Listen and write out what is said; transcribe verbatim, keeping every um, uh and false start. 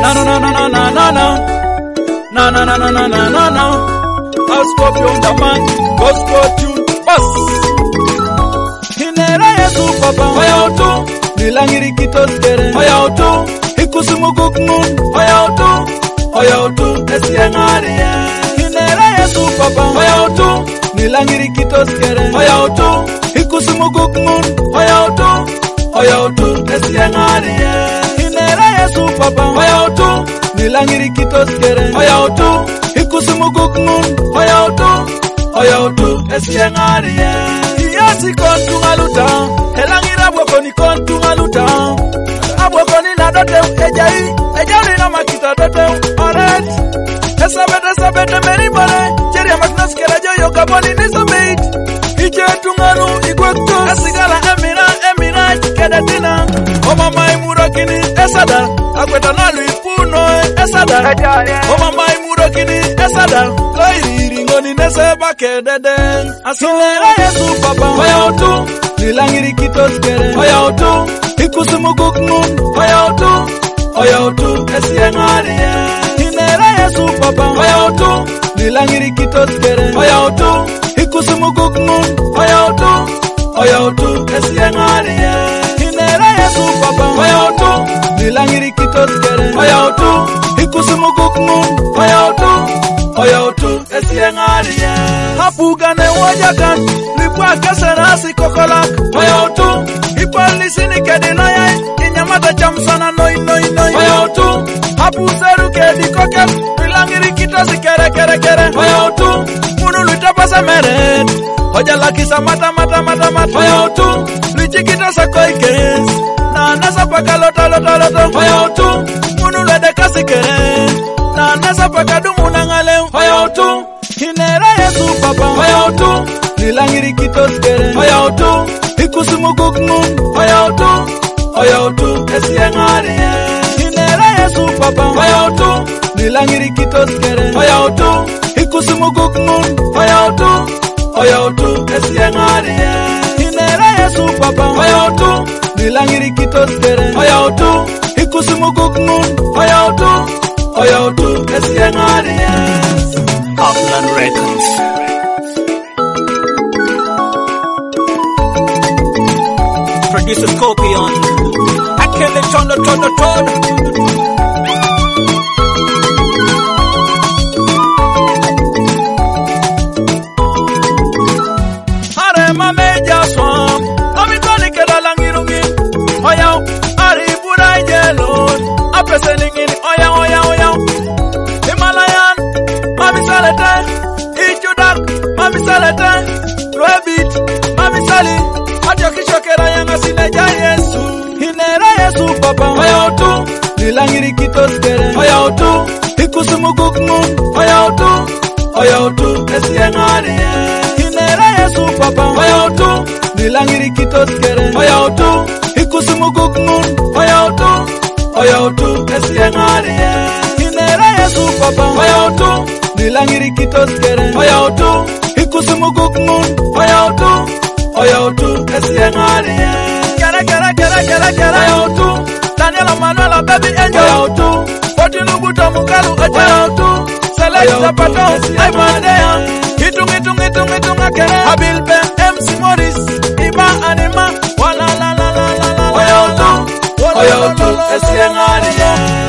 Na na na na na na na. Na na na na na na na na. A Scorpion the man, gospel tune, bus. Hinera Yesu papa, oya otu. Nilangiri kitos kere, oya otu. Ikusumu gukmun, oya otu. Oya otu, esiengari ye. Hinera Yesu papa, oya otu. Nilangiri kitos kere, oya otu. Ikusumu gukmun, oya otu. Oya otu, esiengari ye. Hinera Yesu papa, oya otu. Nilangiri kitos kere, oya otu. Ikusumu gukmun, oya otu. Oya otu, esiengari ye. Iyasi kontu ngaluta, elangira bwoko ni kontu ngaluta. Abwoko ni na dote ejai, ejari na makita dote oret. Esabete sabete meribole, cheria maknas kera joyo kaboni nisabit. Ije tunganu igwekto, esigala emira emira chikedatina. Oma mai murokini esada, akweta nalu ipuno esada. Oma mai murokini esada, loiri ngoni neseba kedede. Asinera Yesu papa, oya otu. Nilangiri kitos kere, oya otu. Ikusumu gukmun, oya otu. Oya otu, esiengari ye. Hinera Yesu papa, oya otu. Nilangiri kitos kere, oya otu. Ikusumu gukmun, oya otu. Oya otu, esiengari ye. Hinera Yesu papa, oya otu. Nilangiri kitos kere, oya otu. Ikusumu gukmun, oya otu. Oya otu, esiengari ye. Hapugane wajakan, lipwa keserasi kokolak, oya otu. Ipolisi ni kedina ye, inyamata chamsana noi noi noi, oya otu. Hapu seru kedi kokem, nilangiri kitosi kere kere kere, oya otu. Munu lutapasa meret, oja lakisa mata mata mata mata, oya otu. Lichikita sa koikes, na nasa paka lota lota lota, oya otu. Munu lede kasi kere, na nasa paka dumu nangale, oya otu. Hinera Yesu papa, oya otu. Nilangiri kitos kere, oya otu. Ikusumu gukmun, oya otu. Oya otu, esiengari ye. Hinera Yesu papa, oya otu. Nilangiri kitos kere, oya otu. Ikusumu gukmun, oya otu. Oya otu, esiengari ye. Hinera Yesu papa, oya otu. Nilangiri kitos kere, oya otu. Ikusumu gukmun, oya otu. Oya otu, esiengari ye. Upland Records. Producer Scorpion. I can't let on the turn the turn. Hare mameja swam, amitoni keda langirungi. Oya, ari burai jelon, apeseningini. Oya, oya, oya. Himalayan, mami salete, ichudak, mami salete, Loebit, mami sali, atyo kishokera yanga sineja Yesu. Hinera Yesu papa, oya otu. Nilangiri kitos kere, oya otu. Ikusumu gukmun, oya otu. Oya otu, esiengari ye. Hinera Yesu papa, oya otu. Nilangiri kitos kere, oya otu. Ikusumu gukmun, oya otu. Oya otu, esiengari ye. Hinera Yesu papa, oya otu. Nilangiri kitos kere, oya otu. Ikusumu gukmun, oya otu. Oya otu, esiengari ye. Kere kere kere kere kere, oya otu. Daniela Manuela baby angel, oya otu. Fortune buto mukalu oya otu. Select zapato, ay mandea. Hitung hitung hitung hitung akere. Habil Ben, M C Morris, Iba Anima, wala la la la la la. Oya otu, oya otu, esiengari ye.